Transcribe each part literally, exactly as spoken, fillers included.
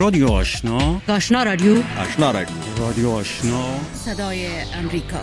رادیو آشنا، آشنا رادیو، آشنا رادیو، رادیو آشنا، صدای امریکا.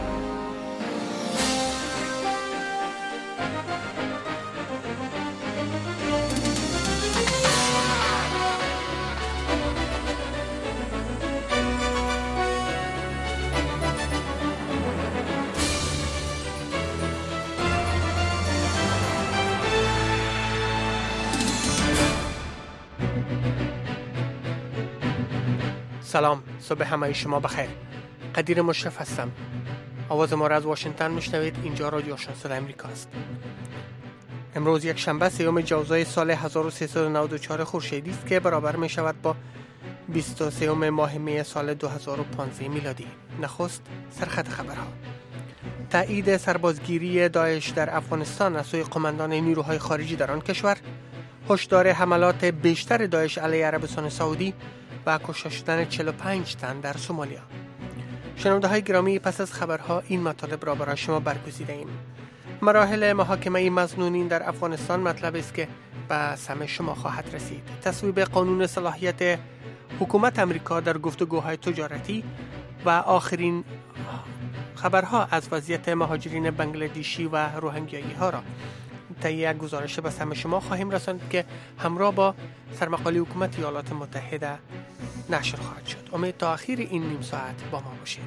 سلام، صبح همه شما بخیر. قدیر مشرف هستم. آواز ما را از واشنگتن میشنوید. اینجا رادیو آشنا صدای امریکا است. امروز یک شنبه سیوم جوزای سال هزار و سیصد و نود و چهار خورشیدی است که برابر می شود با بیست و سوم ماه می سال دو هزار و پانزده میلادی. نخست سرخط خبرها. تایید سربازگیری داعش در افغانستان از سوی قماندان نیروهای خارجی در آن کشور، هشدار حملات بیشتر داعش علیه عربستان سعودی و کشته شدن چهل و پنج تن در سومالیا. شنونده های گرامی، پس از خبرها این مطالب را برای شما برگزیده ایم. مراحل محاکمه مظنونین در افغانستان مطلب است که به سمع شما خواهد رسید. تصویب قانون صلاحیت حکومت امریکا در گفتگوهای تجارتی و آخرین خبرها از وضعیت مهاجرین بنگلادشی و روهینگیایی ها را طی یک گزارش به سمع شما خواهیم رساند که همراه با سرمقاله حکومت ایالات متحده نشر خواهد شد. امید تا آخر این نیم ساعت با ما باشید.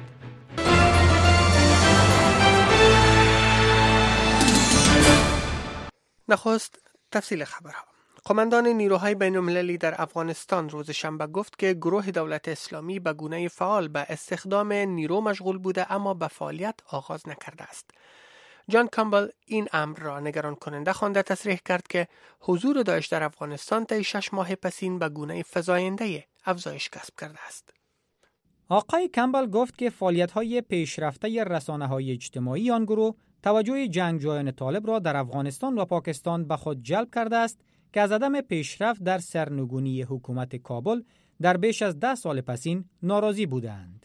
نخست تفصیل خبرها. قماندان نیروهای بین‌المللی در افغانستان روز شنبه گفت که گروه دولت اسلامی به گونه فعال به استخدام نیرو مشغول بوده اما به فعالیت آغاز نکرده است. جان کامبل این امر را نگران کننده خوانده تصریح کرد که حضور داعش در افغانستان طی شش ماه پسین به گونه فزاینده افزایش کسب کرده است. آقای کامبل گفت که فعالیت‌های پیشرفته رسانه‌های اجتماعی آن گروه توجه جنگجویان طالب را در افغانستان و پاکستان به خود جلب کرده است که از عدم پیشرفت در سرنگونی حکومت کابل در بیش از ده سال پسین ناراضی بودند.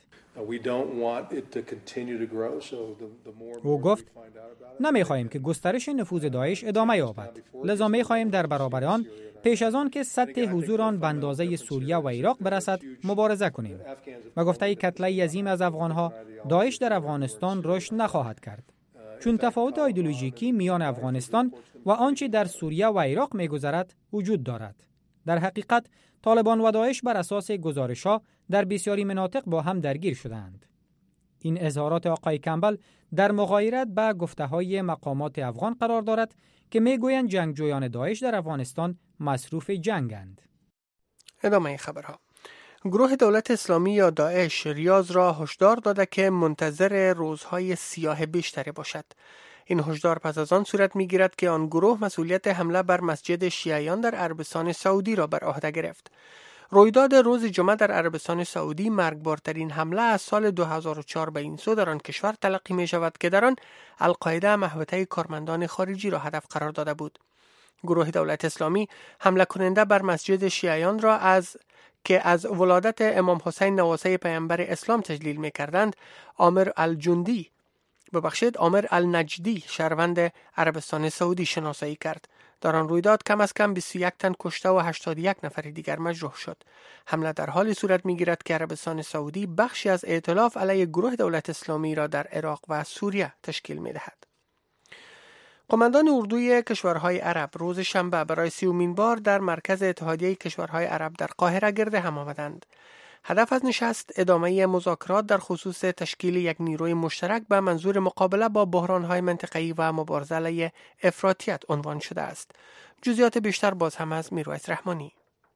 او گفت نمی‌خواهیم که گسترش نفوذ داعش ادامه یابد، لذا می‌خواهیم در برابر آن پیش از آن که سطح حضور آن به اندازه سوریه و عراق برسد مبارزه کنیم. و گفته کتله عظیم از افغان‌ها داعش در افغانستان رشد نخواهد کرد، چون تفاوت ایدئولوژیکی میان افغانستان و آنچه در سوریه و عراق می‌گذرد وجود دارد. در حقیقت طالبان و داعش بر اساس گزارش‌ها در بسیاری مناطق با هم درگیر شدند. این اظهارات آقای کامبل در مغایرت با گفته‌های مقامات افغان قرار دارد که میگویند جنگجویان داعش در افغانستان مصروف جنگند. ادامه خبرها. گروه دولت اسلامی یا داعش ریاض را هشدار داده که منتظر روزهای سیاه بیشتری باشد. این هشدار پس از آن صورت می‌گیرد که آن گروه مسئولیت حمله بر مسجد شیعیان در عربستان سعودی را بر عهده گرفت. رویداد روز جمعه در عربستان سعودی مرگبارترین حمله از سال دو هزار و چهار به این سو در آن کشور تلقی می شود که در آن القاعده محوطه کارمندان خارجی را هدف قرار داده بود. گروه دولت اسلامی حمله کننده بر مسجد شیعیان را از که از ولادت امام حسین نواسه پیامبر اسلام تجلیل می کردند عامر الجندی ببخشید عامر النجدی شهروند عربستان سعودی شناسایی کرد. در آن رویداد کم از کم بیست و یک تن کشته و هشتاد و یک نفر دیگر مجروح شد. حمله در حالی صورت می‌گیرد که عربستان سعودی بخشی از ائتلاف علیه گروه دولت اسلامی را در عراق و سوریه تشکیل می‌دهد. قماندان اردوی کشورهای عرب روز شنبه برای سیومین بار در مرکز اتحادیه کشورهای عرب در قاهره گرد هم آمدند. هدف از نشست ادامه مذاکرات در خصوص تشکیل یک نیروی مشترک به منظور مقابله با بحران‌های منطقه‌ای و مبارزه علیه افراطیت عنوان شده است. جزئیات بیشتر باز هم از میرویس رحمانی.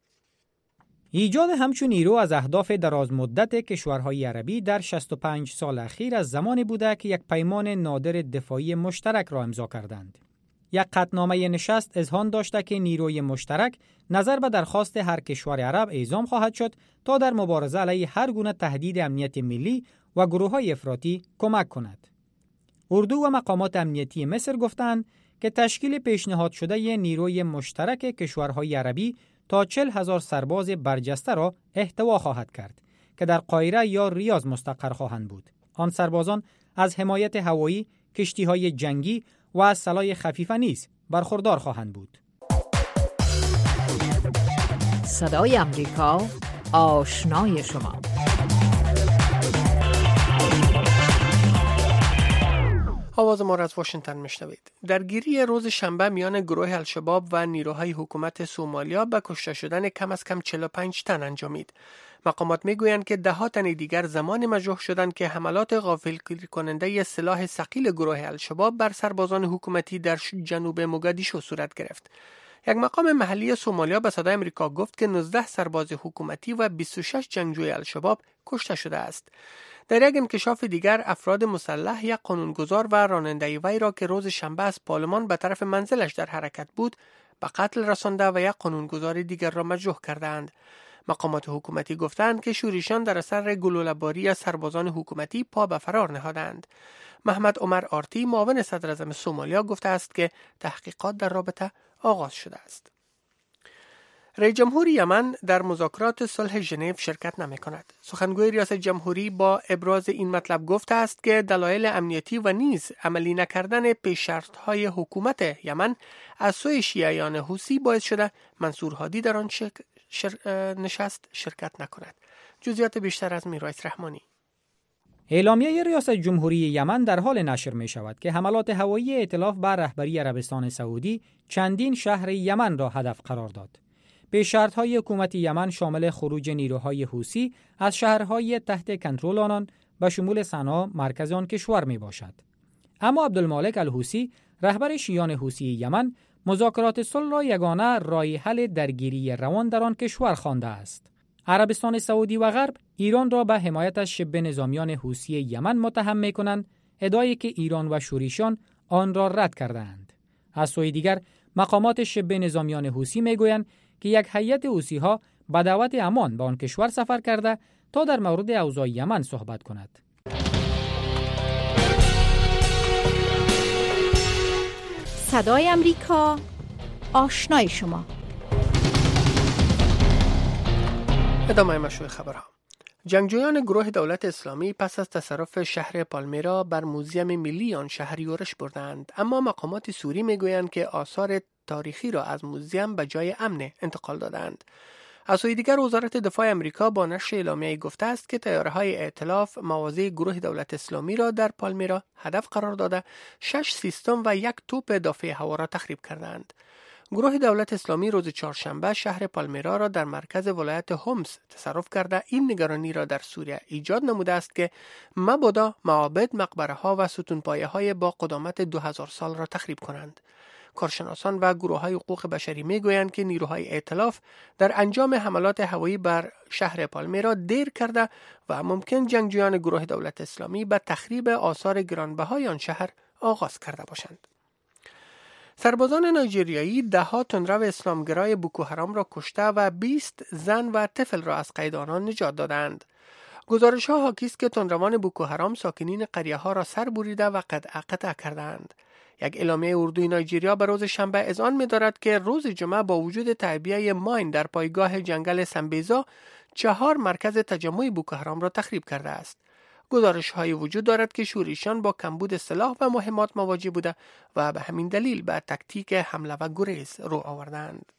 ایجاد همچون نیرو از اهداف دراز مدت کشورهای عربی در شصت و پنج سال اخیر از زمانی بوده که یک پیمان نادر دفاعی مشترک را امضا کردند. یک قطعنامه نشست اذعان داشته که نیروی مشترک نظر به درخواست هر کشور عرب اعزام خواهد شد تا در مبارزه علیه هر گونه تهدید امنیت ملی و گروه‌های افراطی کمک کند. اردو و مقامات امنیتی مصر گفتند که تشکیل پیشنهاد شده نیروی مشترک کشورهای عربی تا چهل هزار سرباز برجسته را احتوا خواهد کرد که در قاهره یا ریاض مستقر خواهند بود. آن سربازان از حمایت هوایی، کشتی‌های جنگی و از سلاح خفیفه نیز برخوردار خواهند بود. صدای امریکا آشنای شما. آواز ما را از واشنگتن میشنوید. درگیری روز شنبه میان گروه الشباب و نیروهای حکومت سومالیا به کشته شدن کم از کم چهل و پنج تن انجامید. مقامات میگویند که ده ها تن دیگر زمان مجروح شدند که حملات غافلگیر کننده سلاح ثقیل گروه الشباب بر سربازان حکومتی در جنوب موگادیشو صورت گرفت. یک مقام محلی سومالیا به صدای آمریکا گفت که نوزده سرباز حکومتی و بیست و شش جنگجوی الشباب کشته شده است. در یک انکشاف دیگر افراد مسلح یک قانونگذار و راننده وی را که روز شنبه از پارلمان به طرف منزلش در حرکت بود به قتل رسانده و یک قانونگذار دیگر را مجروح کردند. مقامات حکومتی گفتند که شورشیان در اثر گلوله‌باری از سربازان حکومتی پا به فرار نهادند. محمد عمر آرتی معاون صدر اعظم سومالیا گفته است که تحقیقات در رابطه آغاز شده است. رئیس جمهور یمن در مذاکرات صلح ژنو شرکت نمی کند. سخنگوی ریاست جمهوری با ابراز این مطلب گفته است که دلایل امنیتی و نیز عملی نکردن پیش شرط‌های حکومت یمن از سوی شیعیان حوثی باعث شده منصور هادی در آن شر... شر... نشست شرکت نکند. جزئیات بیشتر از میرایت رحمانی. اعلامیه ریاست جمهوری یمن در حال نشر می شود که حملات هوایی ائتلاف بر رهبری عربستان سعودی چندین شهر یمن را هدف قرار داد. به شرط‌های حکومت یمن شامل خروج نیروهای حوثی از شهرهای تحت کنترل آنان به شمول صنعا مرکز آن کشور می باشد. اما عبدالمالک الحوثی رهبر شیعیان حوثی یمن مذاکرات صلح را یگانه راه حل درگیری روان در آن کشور خوانده است. عربستان سعودی و غرب ایران را به حمایت از شبه نظامیان حوثی یمن متهم می‌کنند، ادعایی که ایران و شوریشان آن را رد کردند. از سوی دیگر مقامات شبه نظامیان حوثی می‌گویند که یک هیئت حوثی‌ها به دعوت امان به آن کشور سفر کرده تا در مورد اوضاع یمن صحبت کند. صدای امریکا، آشنای شما. ادامه مشروع خبرها. جنگجویان گروه دولت اسلامی پس از تصرف شهر پالمیرا بر موزیم ملی آن شهر یورش بردند، اما مقامات سوری میگویند که آثار تاریخی را از موزیم به جای امن انتقال دادند. از سوی دیگر وزارت دفاع امریکا با نشر اعلامیه‌ای گفته است که طیاره‌های ائتلاف مواضع گروه دولت اسلامی را در پالمیرا هدف قرار داده شش سیستم و یک توپ دافع هوا را تخریب کردند. گروه دولت اسلامی روز چهارشنبه شهر پالمیرا را در مرکز ولایت هومس تصرف کرده این نگرانی را در سوریه ایجاد نموده است که مبادا معابد، مقبره‌ها و ستونپایه‌های با قدامت دو هزار سال را تخریب کنند. کارشناسان و گروه‌های حقوق بشری می‌گویند که نیروهای ائتلاف در انجام حملات هوایی بر شهر پالمیرا دیر کرده و ممکن جنگجویان گروه دولت اسلامی به تخریب آثار گرانبهای آن شهر آغاز کرده باشند. سربازان نایجریایی ده ها تندرو اسلامگرای بوکو حرام را کشته و بیست زن و طفل را از قید آنان نجات دادند. گزارش ها حاکی است که تندروان بوکو حرام ساکنین قریه ها را سر بریده و قطع قطع کردند. یک اعلامیه اردوی نایجریا به روز شنبه اذعان می‌دارد که روز جمعه با وجود تعبیه ماین در پایگاه جنگل سمبیزا چهار مرکز تجمع بوکو حرام را تخریب کرده است. گزارش های وجود دارد که شورشیان با کمبود سلاح و مهمات مواجه بوده و به همین دلیل به تکتیک حمله و گریز رو آوردند.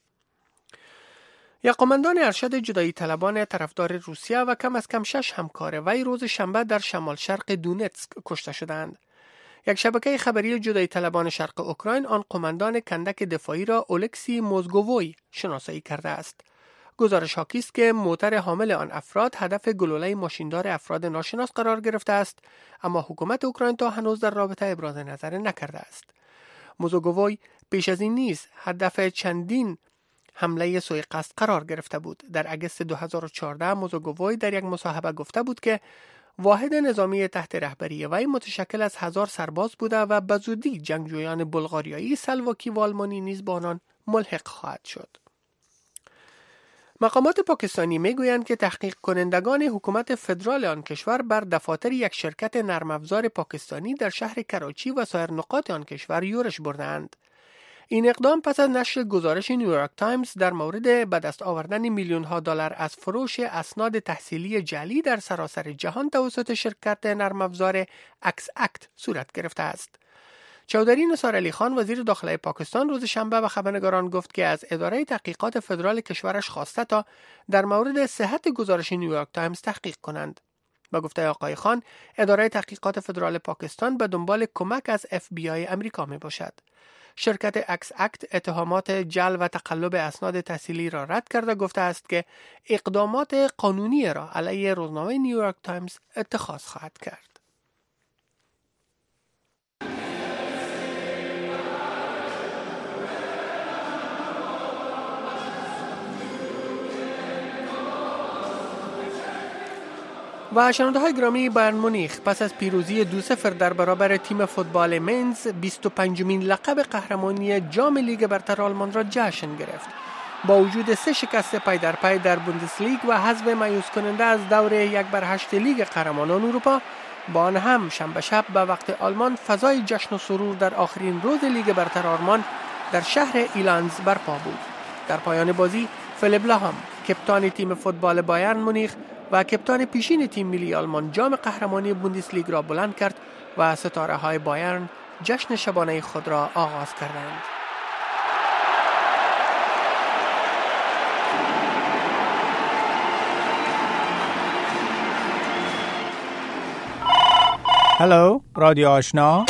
یک قماندان ارشد جدایی طلبان طرفدار روسیه و کم از کم شش همکار وی روز شنبه در شمال شرق دونتسک کشته شدند. یک شبکه خبری جدایی طلبان شرق اوکراین آن قماندان کندک دفاعی را اولکسی موزگووی شناسایی کرده است. گزارش حاکی است که موتر حامل آن افراد هدف گلوله ماشیندار افراد ناشناس قرار گرفته است، اما حکومت اوکراین تا هنوز در رابطه ابراز نظر نکرده است. موزگووی پیش از این نیز هدف چندین حمله سوء قصد قرار گرفته بود. در اگست دو هزار و چهارده موزگووی در یک مصاحبه گفته بود که واحد نظامی تحت رهبری وی متشکل از هزار سرباز بوده و به زودی جنگجویان بلغاریایی، سلواکی و آلمانی نیز با آنان ملحق خواهد شد. مقامات پاکستانی میگویند که تحقیق کنندگان حکومت فدرال آن کشور بر دفاتر یک شرکت نرم افزار پاکستانی در شهر کراچی و سایر نقاط آن کشور یورش بردند. این اقدام پس از نشر گزارش نیویورک تایمز در مورد به دست آوردن میلیون ها دلار از فروش اسناد تحصیلی جعلی در سراسر جهان توسط شرکت نرم افزار اکس اکت صورت گرفته است. چودری نثار علی خان وزیر داخلی پاکستان روز شنبه به خبرنگاران گفت که از اداره تحقیقات فدرال کشورش خواسته تا در مورد صحت گزارش نیویورک تایمز تحقیق کنند. با گفته آقای خان، اداره تحقیقات فدرال پاکستان به دنبال کمک از اف بی آی امریکا می باشد. شرکت اکس اکت اتهامات جعل و تقلب اسناد تحصیلی را رد کرده گفته است که اقدامات قانونی را علیه روزنامه نیویورک تایمز اتخاذ خواهد کرد. و شنونده های گرامی، بایرن مونیخ پس از پیروزی دو صفر در برابر تیم فوتبال منز بیست و پنجمین لقب قهرمانی جام لیگ برتر آلمان را جشن گرفت. با وجود سه شکست پی در پی در بوندسلیگ و حذف مایوس کننده از دور یک بر هشت لیگ قهرمانان اروپا، با آن هم شنبه شب به وقت آلمان فضای جشن و سرور در آخرین روز لیگ برتر آلمان در شهر ایلانز برپا بود. در پایان بازی فیلیپ لاهم کپتان تیم فوتبال بایرن مونیخ و کپتان پیشین تیم ملی آلمان جام قهرمانی بوندسلیگ را بلند کرد و ستاره های بایرن جشن شبانه خود را آغاز کردند. هلو، رادیو آشنا.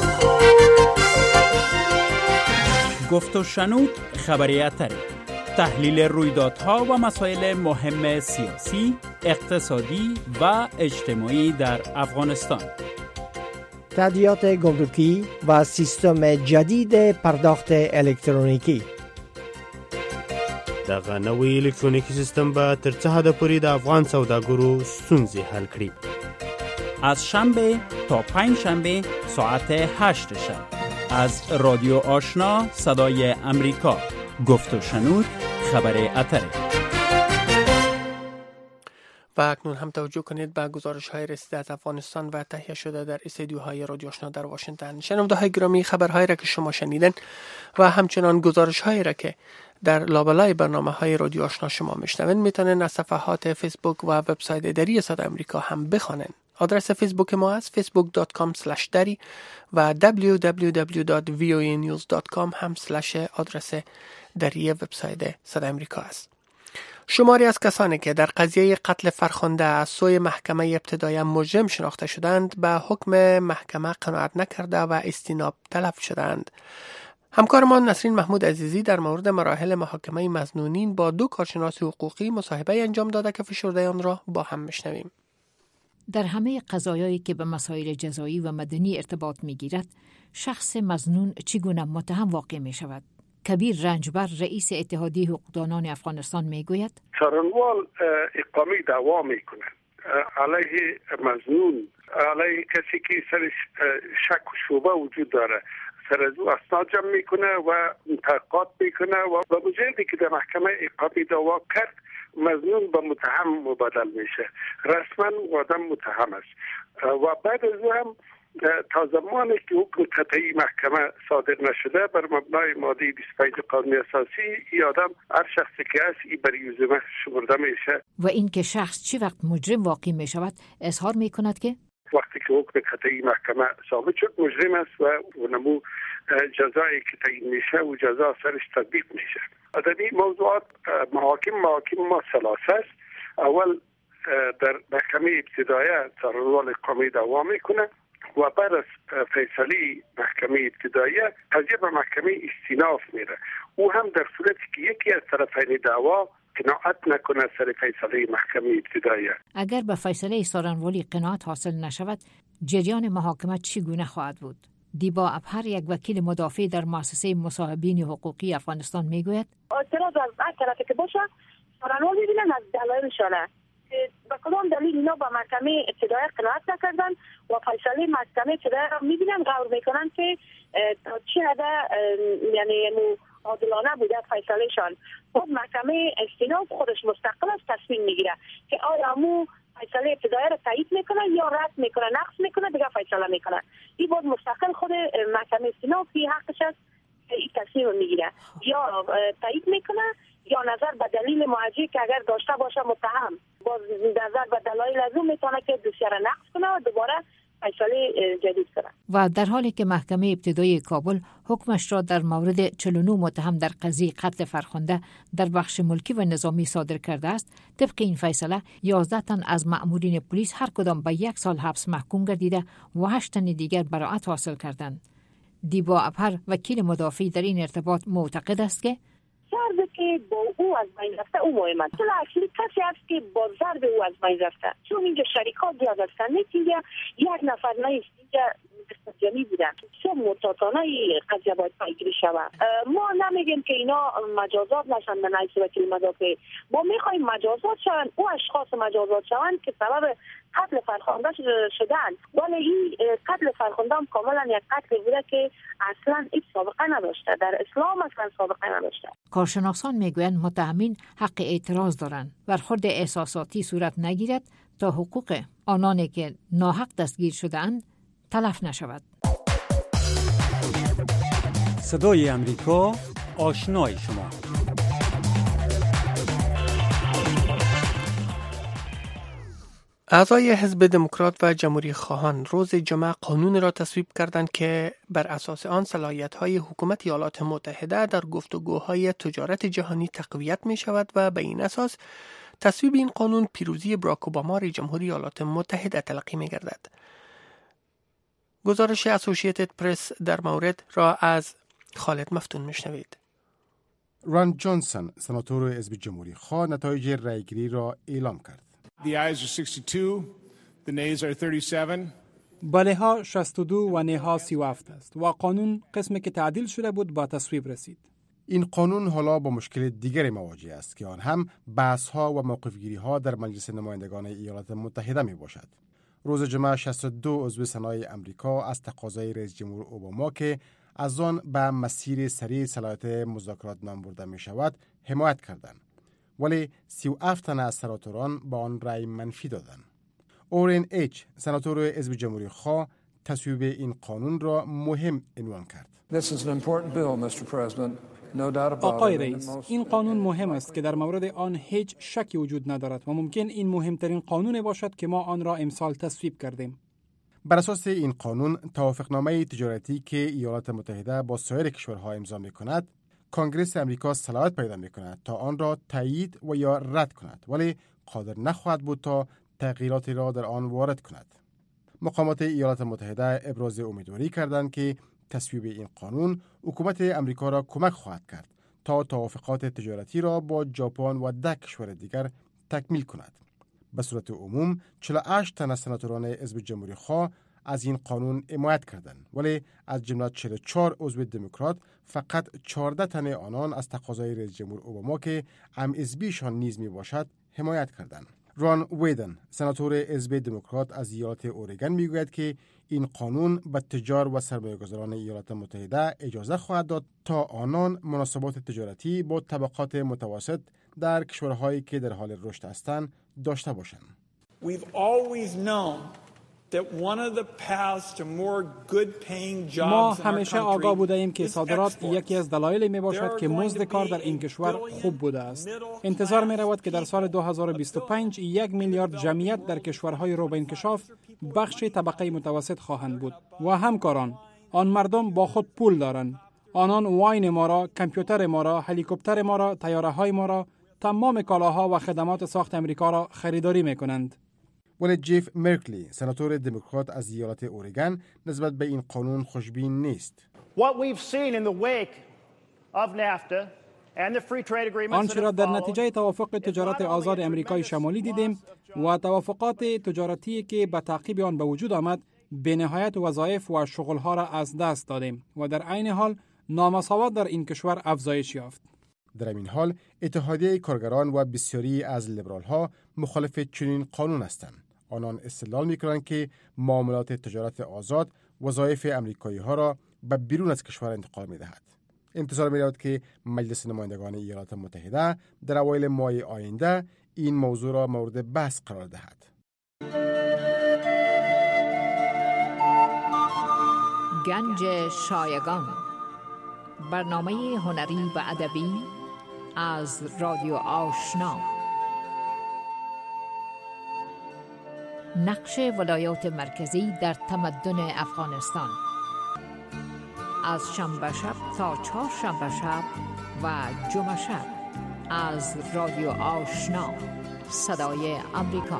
گفت و شنود خبری اتری. تحلیل رویدادها و مسائل مهم سیاسی، اقتصادی و اجتماعی در افغانستان. تادیات گمرکی و سیستم جدید پرداخت الکترونیکی. دغه نوې الکترونیکی سیستم به تر څه حد پورې د افغان سوداګرو ستونزې حل کړي. از شنبه تا پنج شنبه ساعت هشت شب از رادیو آشنا صدای امریکا. گفت و شنود خبر اتری. و اکنون هم توجه کنید به گزارش های رسیده از افغانستان و تهیه شده در استودیوهای رادیو آشنا در واشنگتن. شنونده های گرامی، خبرهایی را که شما شنیدن و همچنان گزارش هایی را که در لابلای برنامه های رادیو آشنا شما میشنوید میتونن از صفحات فیسبوک و وبسایت دری صدای امریکا هم بخوانن. آدرس فیسبوک ما است facebook dot com slash dari و w w w dot v o a news dot com هم سلش آدرس دری وبسایت صدای امریکا است. شماری از کسانی که در قضیه قتل فرخنده از سوی محکمه ابتدایی مجرم شناخته شدند به حکم محکمه قناعت نکرده و استیناب طلب شدند. همکارمان نسرین محمود عزیزی در مورد مراحل محاکمه مظنونین با دو کارشناس حقوقی مصاحبه انجام داده که فشرده آن را با هم میشنویم. در همه قضایایی که به مسائل جزایی و مدنی ارتباط می‌گیرد، شخص مظنون چگونه متهم واقع می‌شود؟ کبیر رنجبر رئیس اتحادیه حقوقدانان افغانستان میگوید څارنوال اقامه دعوا میکنه علیه مظنون، علیه کسی که سر شک و شبهه وجود داره، سر از او اسناد جمع میکنه و تحقیقات میکنه و به مجردی که در محکمه اقامه دعوا کرد مظنون به متهم مبادل میشه. رسما آدم متهم است و بعد از او هم تا زمانی که حکم قطعی محکمه صادر نشده بر مبنای ماده بیست و پنج قانون اساسی ای آدم هر شخصی که است ای بر یوزمه شمرده میشه. و این که شخص چی وقت مجرم واقع می شود اظهار می کند که وقتی که حکم قطعی محکمه ثابت شد مجرم است و اونمو جزایی که تعیین میشه و جزا سرش تطبیق میشه. در این موضوعات محاکم محاکم ما ثلاثه است. اول در محکمه ابتدایه څارنوال اقامه دعوا میکنه و بعد از فیصله محکمه ابتداییه قضیه به محکمه استیناف میره. او هم در صورتی که یکی از طرفین دعوا قناعت نکنه سر فیصله محکمه ابتداییه. اگر به فیصله څارنوالی قناعت حاصل نشود، جریان محاکمه چگونه خواهد بود؟ دیبا ابهر، یک وکیل مدافع در مؤسسه مصاحبین حقوقی افغانستان میگوید اعتراض از هر طرفی که باشه څارنوال میبینن از دلایلشانه. به کدام دلیل اینا با محکمه ابتدایی قناعت نکردن و فیصله محکمه ابتدایی را میبینن غور میکنن که تا چه حد یعنی عادلانه بوده فیصلهشان. خود محکمه استیناف خودش مستقل از تصمیم میگیره که آیا مو فیصله ابتدایی را تایید میکنه یا رد میکنه، نقض میکنه، دیگه فیصله میکنه. این بود مستقل خود محکمه استیناف که حقش است این تصمیم میگیره، یا تایید میکنه یا نظر به دلیل معجزه‌ای که اگر داشته باشه متهم باز نظر به دلایل لازم میتونه که دوسیه را نقض کنه و دوباره فیصله جدید کنند. و در حالی که محکمه ابتدایی کابل حکمش را در مورد چهل و نه متهم در قضیه قتل فرخنده در بخش ملکی و نظامی صادر کرده است، طبق این فیصله یازده تن از مأمورین پلیس هر کدام به یک سال حبس محکوم گردیده و هشت تن دیگر براءت حاصل کردند. دیبا ابهر وکیل مدافع در این ارتباط معتقد است که ضربه که با او از بین رفته او مهم است. طلع اصلی کسی است که با ضرب او از بین رفته، چون اینجا شریکات زیاد هستند، نیست اینجا یک نفر نیست، اینجا جمعی بودن. چون متاسانه قضیه باید پیگیری شود. ما نمیگیم که اینا مجازات نشن به نایب وکیل مدافع، ما میخوایم مجازات شون، او اشخاص مجازات شون که سبب قتل فرخنده شدن. ولی این قتل فرخنده هم کاملا یک قتل بوده که اصلا هیچ سابقه نداشته، در اسلام اصلا سابقه نداشته. کارشناسان میگویند متهمین حق اعتراض دارند. برخورد احساساتی صورت نگیرد تا حقوق آنانی که ناحق دستگیر شده‌اند تلف نشود. صدای امریکا، آشنای شما. اعضای حزب دموکرات و جمهوری خواهان روز جمعه قانون را تصویب کردند که بر اساس آن صلاحیت‌های حکومت ایالات متحده در گفتگوهای تجارت جهانی تقویت می شود و به این اساس تصویب این قانون پیروزی براک اوباما رئیس جمهوری ایالات متحده تلقی می گردد. گزارش اسوسییتد پرس در مورد را از خالد مفتون میشنوید. ران جانسون، سناتور حزب جمهوری خواه، نتایج رأیگیری را اعلام کرد. The ayes are sixty-two, the nays are thirty-seven. بله ها شصت و دو و نه ها سی و هفت است و قانون قسمی که تعدیل شده بود با تصویب رسید. این قانون حالا با مشکل دیگری مواجه است که آن هم بحث ها و موقف گیری ها در مجلس نمایندگان ایالات متحده می باشد. روز جمعه شصت و دو عضو سنای امریکا از تقاضای رئیس جمهور اوباما که از آن به مسیر سریع صلاحیت مذاکرات نام برده می شود حمایت کردند، ولی سی و هفت تن از سناتوران با آن رأی منفی دادند. اورین ایچ، سناتور حزب جمهوری خواه، تصویب این قانون را مهم عنوان کرد. آقای رئیس، این قانون مهم است که در مورد آن هیچ شکی وجود ندارد و ممکن این مهمترین قانون باشد که ما آن را امسال تصویب کردیم. بر اساس این قانون، توافقنامه تجارتی که ایالات متحده با سایر کشورها امضا می‌کند، کنگره امریکا صلاحیت پیدا می‌کند تا آن را تایید و یا رد کند، ولی قادر نخواهد بود تا تغییراتی را در آن وارد کند. مقامات ایالات متحده ابراز امیدواری کردند که تصویب این قانون حکومت امریکا را کمک خواهد کرد تا توافقات تجارتی را با ژاپن و ده کشور دیگر تکمیل کند. به صورت عموم چهل و هشت تن از سناتوران حزب جمهوری خواه از این قانون حمایت کردند، ولی از جمله چهل و چهار عضو دموکرات فقط چهارده تن آنان از تقاضای رئیس جمهور اوباما که هم حزبیشان نیز می باشد حمایت کردند. ران ویدن، سناتور حزب دموکرات از ایالت اورگان، میگوید که این قانون به تجار و سرمایه‌گذاران ایالات متحده اجازه خواهد داد تا آنان مناسبات تجارتی با طبقات متوسط در کشورهایی که در حال رشد هستند داشته باشند. ما همیشه آگاه بوده ایم که صادرات یکی از دلایل می باشد که مزد کار در این کشور خوب بوده است. انتظار می رود که در سال دو هزار و بیست و پنج یک میلیارد جمعیت در کشورهای رو به انکشاف بخش طبقه متوسط خواهند بود و همکاران آن مردم با خود پول دارند. آنان واین ما را، کامپیوتر ما را، هلیکوپتر ما را، طیاره های ما را، تمام کالاها و خدمات ساخت امریکا را خریداری می کنند. ولی جیف مرکلی، سناتور دموکرات از ایالت اورگان، نسبت به این قانون خوشبین نیست. آنچه را در نتیجه توافق تجارت آزاد امریکای شمالی دیدیم و توافقات تجارتی که به تعقیب آن به وجود آمد، به نهایت وظایف و شغلها را از دست دادیم و در عین حال نامساوات در این کشور افزایش یافت. در این حال اتحادیه کارگران و بسیاری از لیبرال ها مخالف چنین قانون هستند. آنان استدلال می‌کنند که معاملات تجارت آزاد وظایف امریکایی ها را به بیرون از کشور انتقال می‌دهد. انتظار می‌رود که مجلس نمایندگان ایالات متحده در اوایل ماه آینده این موضوع را مورد بحث قرار دهد. گنج شایگان، برنامه هنری و ادبی از رادیو آشنا. نقش ولایات مرکزی در تمدن افغانستان. از شنبه شب تا چهار شنبه شب و جمعه شب از رادیو آشنا صدای امریکا.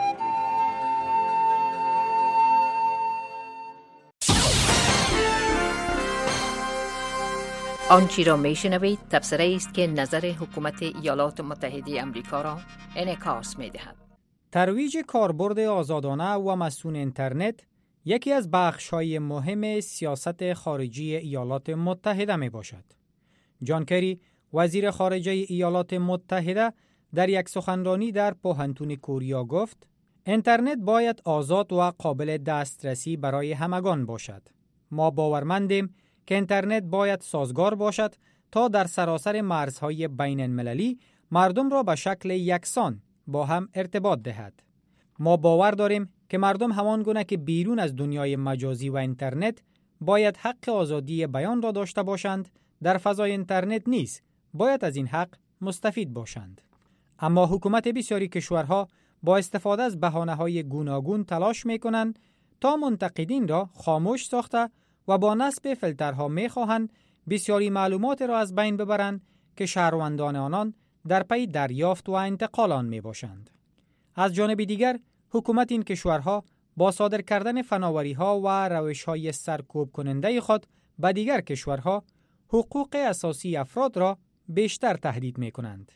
آنچه را می شنوید تبصره است که نظر حکومت ایالات متحده امریکا را انعکاس می دهد. ترویج کاربرد آزادانه و مسئول اینترنت یکی از بخش‌های مهم سیاست خارجی ایالات متحده می باشد. جان کری، وزیر خارجه ایالات متحده، در یک سخنرانی در پوهنتون کوریا گفت: اینترنت باید آزاد و قابل دسترسی برای همگان باشد. ما باورمندیم که اینترنت باید سازگار باشد تا در سراسر مرزهای بین المللی مردم را به شکل یکسان با هم ارتباط دهد. ما باور داریم که مردم همان گونه که بیرون از دنیای مجازی و اینترنت باید حق آزادی بیان را داشته باشند، در فضای اینترنت نیز باید از این حق مستفید باشند. اما حکومت بسیاری کشورها با استفاده از بهانه‌های گوناگون تلاش می‌کنند تا منتقدین را خاموش ساخته و با نصب فیلترها می‌خواهند بسیاری معلومات را از بین ببرند که شهروندان آنان در پی دریافت و انتقال آن میباشند. از جانب دیگر حکومت این کشورها با صادر کردن فناوری‌ها و روش‌های سرکوب کننده خود به دیگر کشورها حقوق اساسی افراد را بیشتر تهدید می‌کنند.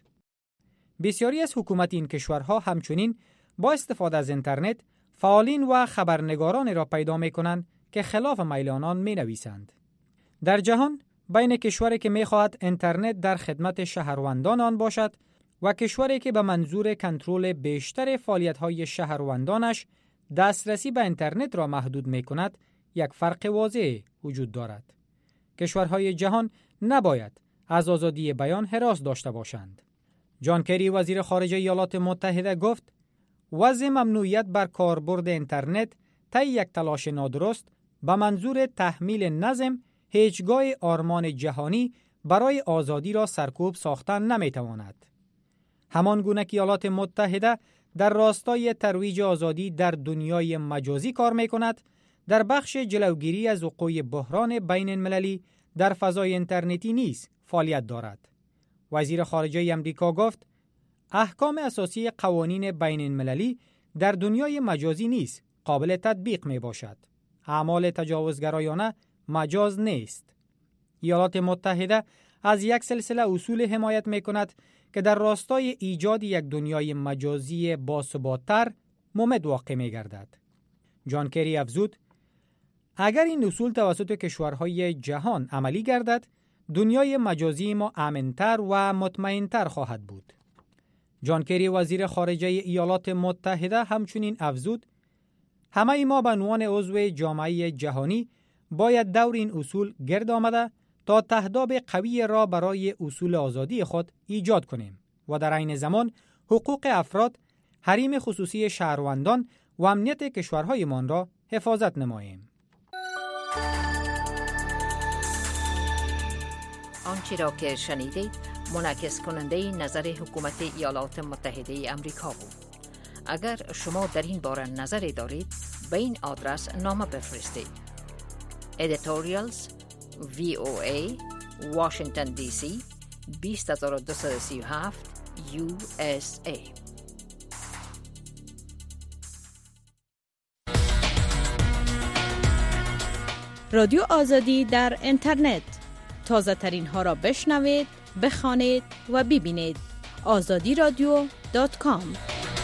بسیاری از حکومت این کشورها همچنین با استفاده از اینترنت فعالین و خبرنگاران را پیدا می‌کنند که خلاف میل آنان می‌نویسند. در جهان بین کشوری که می‌خواهد اینترنت در خدمت شهروندان آن باشد و کشوری که به منظور کنترل بیشتر فعالیت‌های شهروندانش دسترسی به اینترنت را محدود می‌کند، یک فرق واضح وجود دارد. کشورهای جهان نباید از آزادی بیان هراس داشته باشند. جان کری، وزیر خارجه ایالات متحده، گفت: وضع ممنوعیت بر کاربرد اینترنت طی یک تلاش نادرست به منظور تحمیل نظم هیچگاه آرمان جهانی برای آزادی را سرکوب ساختن نمیتواند. همان گونه که ایالات متحده در راستای ترویج آزادی در دنیای مجازی کار میکند، در بخش جلوگیری از وقوع بحران بین المللی در فضای اینترنتی نیز فعالیت دارد. وزیر خارجه امریکا گفت: احکام اساسی قوانین بین المللی در دنیای مجازی نیز قابل تطبیق می باشد. اعمال تجاوزگرایانه مجاز نیست. ایالات متحده از یک سلسله اصول حمایت می کند که در راستای ایجاد یک دنیای مجازی باثبات‌تر ممد واقع می گردد. جان کری افزود: اگر این اصول توسط کشورهای جهان عملی گردد، دنیای مجازی ما امن‌تر و مطمئن‌تر خواهد بود. جان کری، وزیر خارجه ایالات متحده، همچنین افزود: همه ما به عنوان عضو جامعه جهانی باید دور این اصول گرد آمده تا تهداب قوی را برای اصول آزادی خود ایجاد کنیم و در عین زمان حقوق افراد، حریم خصوصی شهروندان و امنیت کشورهایمان را حفاظت نماییم. آنچه را که شنیدید منعکس کننده نظر حکومت ایالات متحده امریکا بود. اگر شما در این باره نظری دارید، به این آدرس نامه بفرستید: editorials وی او ای Washington دی سی بیست هزار و دویست و سی و هفت یو اس ای. رادیو آزادی در اینترنت. تازه ترین ها را بشنوید، بخوانید و ببینید. آزادی رادیو دات کام.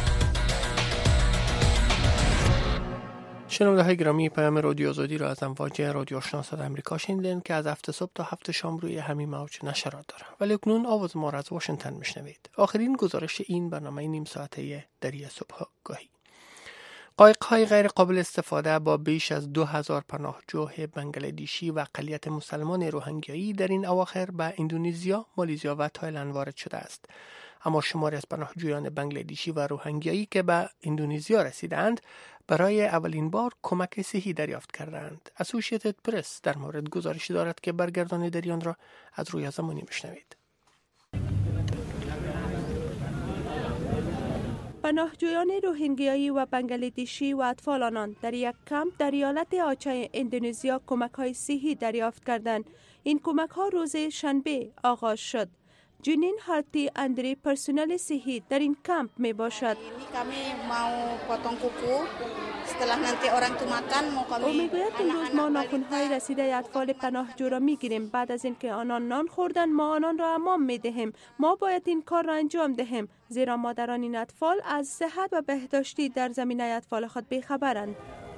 شنونده های گرامی، پیام رادیو آزادی را از امواج رادیو آشنا صدای آمریکا شنیدین که از هفت صبح تا هفت شام روی همین موج نشرات داره. ولی اکنون آواز ما را از واشنگتن میشنوید. آخرین گزارش این برنامه نیم ساعته دری صبح گاهی. قایق‌های غیر قابل استفاده با بیش از دو هزار پناهجوی بنگلادیشی و اقلیت مسلمان روهینگیایی در این اواخر به اندونزیا، مالزیا و تایلند وارد شده است. اما شماری از پناهجویان بنگلادیشی و روهینگیایی که به اندونزیا رسیدند برای اولین بار کمک صحی دریافت کردند. اسوشییتد پرس در مورد گزارشی دارد که برگردان دریان را از روی زمانی میشنوید. پناهجویان روهینگیایی و بنگلادشی و اطفال آنان در یک کمپ در ایالت آچای اندونزیا کمک‌های صحی دریافت کردند. این کمک‌ها روز شنبه آغاز شد. جنین هارتی اندری پرسنل صحی در این کمپ می باشد. او می گوید امروز ما ناخن‌های رسیده اطفال پناهجو را می گیریم. بعد از اینکه آنان نان خوردن ما آنان را حمام می دهیم. ما باید این کار را انجام دهیم زیرا مادران این اطفال از صحت و بهداشتی در زمینه اطفال خود بی‌خبرند.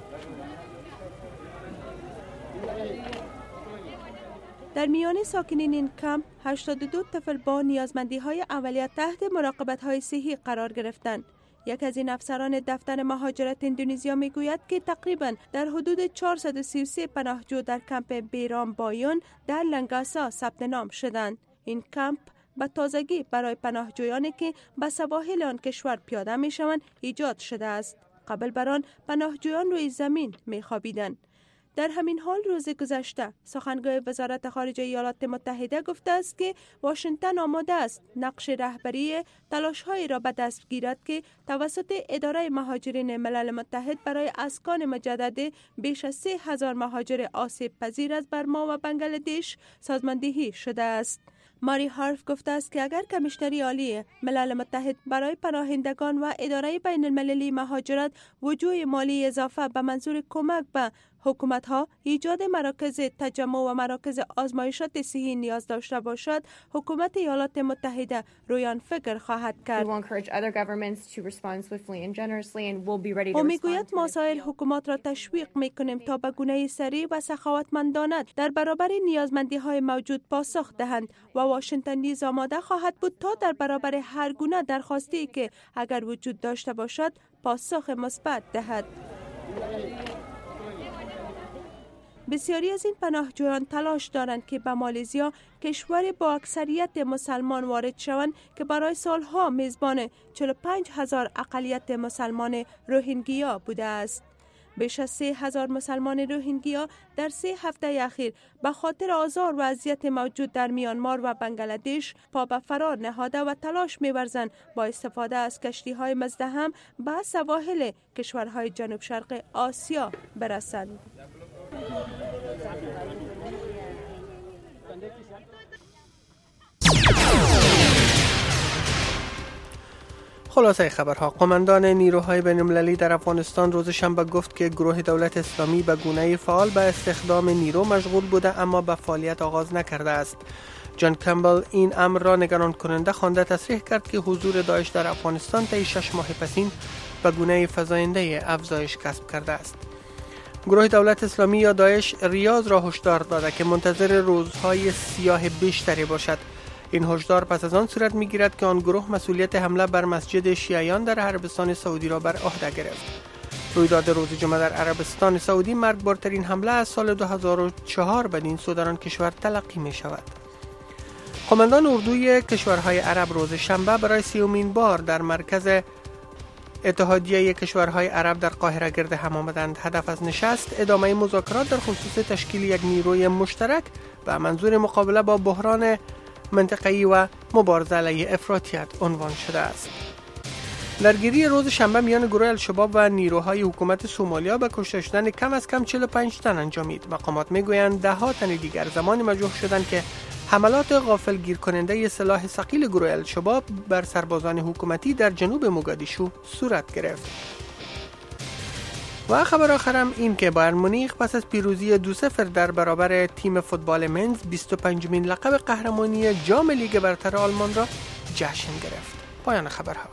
در میان ساکنین این کمپ هشتاد و دو طفل با نیازمندی‌های اولیه تحت مراقبت‌های صحی قرار گرفتند. یک از این افسران دفتر مهاجرت اندونزیا میگوید که تقریباً در حدود چهارصد و سی و سه پناهجو در کمپ بیرام بایون در لنگاسا ثبت نام شدند. این کمپ به تازگی برای پناهجویانی که به سواحل آن کشور پیاده می‌شوند ایجاد شده است. قبل بر آن پناهجویان روی زمین می‌خوابیدند. در همین حال روز گذشته سخنگوی وزارت خارجه ایالات متحده گفته است که واشنگتن آماده است نقش رهبری تلاش‌هایی را به دست گیرد که توسط اداره مهاجرین ملل متحد برای اسکان مجدد بیش از سه هزار مهاجر آسیب پذیر از برما و بنگلادش سازماندهی شده است. ماری هارف گفته است که اگر کمیشنری عالی ملل متحد برای پناهندگان و اداره بین المللی مهاجرت وجوه مالی اضافه به منظور کمک به حکومت‌ها ایجاد مراکز تجمع و مراکز آزمایشات صحی نیاز داشته باشد، حکومت ایالات متحده روی آن فکر خواهد کرد. او میگوید ما سایر حکومات را تشویق میکنیم تا به گونه سریع و سخاوتمندانه در برابر نیازمندی‌های موجود پاسخ دهند و واشنگتن نیز آماده خواهد بود تا در برابر هر گونه درخواستی که اگر وجود داشته باشد پاسخ مثبت دهد. بسیاری از این پناهجویان تلاش دارند که به مالزیا، کشوری با اکثریت مسلمان وارد شوند که برای سالها میزبان چهل و پنج هزار اقلیت مسلمان روهینگیا بوده است. بیش از سه هزار مسلمان روهینگیا در سه هفته اخیر به خاطر آزار و اذیت موجود در میانمار و بنگلادش پا به فرار نهاده و تلاش می‌ورزند با استفاده از کشتی‌های مزدحم به سواحل کشورهای جنوب شرق آسیا برسند. خلاصه خبرها: قماندان نیروهای بین‌المللی در افغانستان روز شنبه گفت که گروه دولت اسلامی به گونه فعال به استخدام نیرو مشغول بوده اما به فعالیت آغاز نکرده است. جان کمبل این امر را نگران کننده خوانده تصریح کرد که حضور داعش در افغانستان طی شش ماه پسین به گونه فزاینده افزایش کسب کرده است. گروه دولت اسلامی یا داعش ریاض را هشدار داده که منتظر روزهای سیاه بیشتری باشد. این هشدار پس از آن صورت می‌گیرد که آن گروه مسئولیت حمله بر مسجد شیعیان در عربستان سعودی را بر عهده گرفت. رویداد روز جمعه در عربستان سعودی مرگبارترین حمله از سال دو هزار و چهار بدین سو در آن کشور تلقی می‌شود. قماندان اردوی کشورهای عرب روز شنبه برای سیومین بار در مرکز اتحادیه کشورهای عرب در قاهره گرد هم آمدند. هدف از نشست ادامه مذاکرات در خصوص تشکیل یک نیروی مشترک به منظور مقابله با بحران منطقه‌ای و مبارزه علیه افراطیت عنوان شده است. درگیری روز شنبه میان گروه الشباب و نیروهای حکومت سومالیا به کشته شدن کم از کم چهل و پنج تن انجامید. مقامات میگویند ده ها تن دیگر زمانی مجروح شدند که حملات غافلگیر کننده سلاح ثقیل گروه الشباب بر سربازان حکومتی در جنوب موگادیشو صورت گرفت. و خبر آخرم این که بایرن مونیخ پس از پیروزی دو صفر در برابر تیم فوتبال منز بیست و پنجمین لقب قهرمانی جام لیگ برتر آلمان را جشن گرفت. پایان خبرها.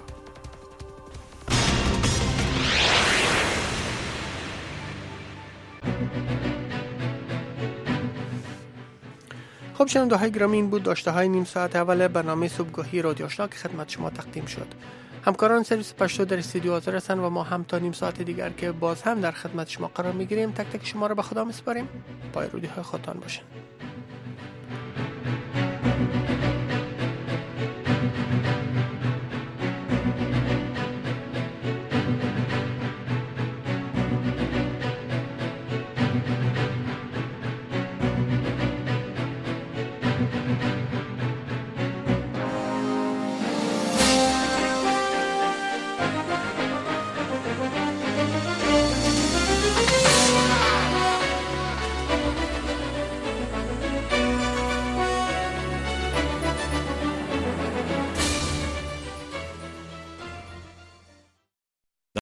خب شنونده‌های گرامی، این بود داشته های نیم ساعت اول برنامه صبحگاهی رادیو آشنا که خدمت شما تقدیم شد. همکاران سرویس پشتو در استودیو حاضر هستند و ما هم تا نیم ساعت دیگر که باز هم در خدمت شما قرار میگیریم تک تک شما را به خدا میسپاریم. پای روی های خودتان باشین.